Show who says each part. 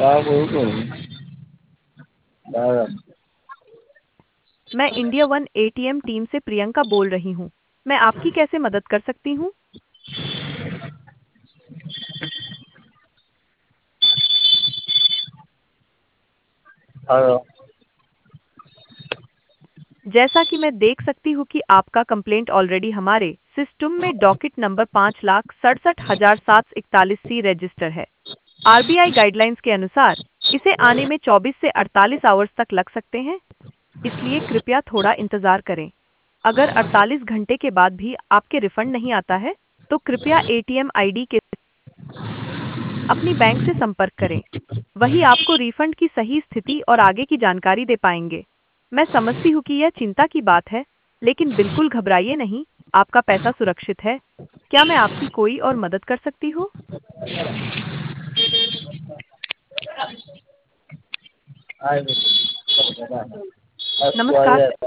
Speaker 1: मैं India one ATM team से प्रियंका बोल रही हूँ। मैं आपकी कैसे मदद कर सकती हूँ?
Speaker 2: हेलो।
Speaker 1: जैसा कि मैं देख सकती हूँ कि आपका कंप्लेंट ऑलरेडी हमारे सिस्टम में डॉकेट नंबर 5,67,741 रजिस्टर है। आरबीआई गाइडलाइंस के अनुसार इसे आने में 24 से 48 आवर्स तक लग सकते हैं, इसलिए कृपया थोड़ा इंतजार करें। अगर 48 घंटे के बाद भी आपके रिफंड नहीं आता है, तो कृपया एटीएम आईडी के अपनी बैंक से संपर्क करें। वही आपको रिफंड की सही स्थिति और आगे की जानकारी दे पाएंगे। मैं समझती हूँ कि यह चिंता की बात है, लेकिन बिल्कुल घबराइए नहीं, आपका पैसा सुरक्षित है। क्या मैं आपकी कोई और मदद कर सकती हूँ?
Speaker 2: आई
Speaker 1: नमस्कार।